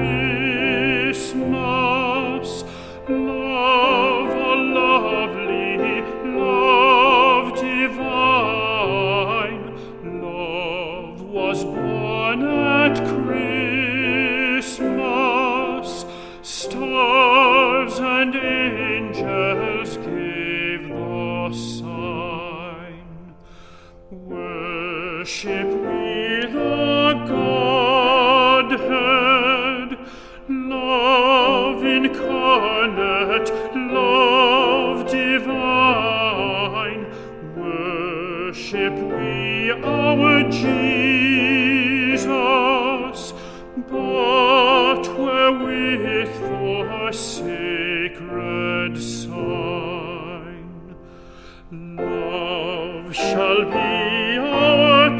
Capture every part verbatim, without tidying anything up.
Christmas, love, oh lovely, love divine, love was born at Christmas, stars and angels gave the sign. Worship we the Godhead, love incarnate, love divine. Worship we our Jesus, but wherewith for sacred sign. Love shall be our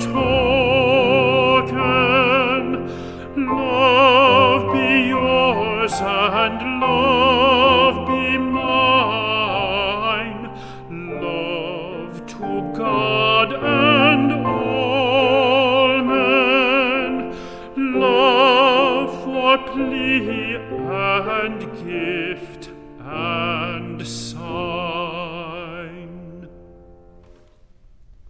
token, love be yours and love be mine, love to God and all men, love for plea and gift and sign.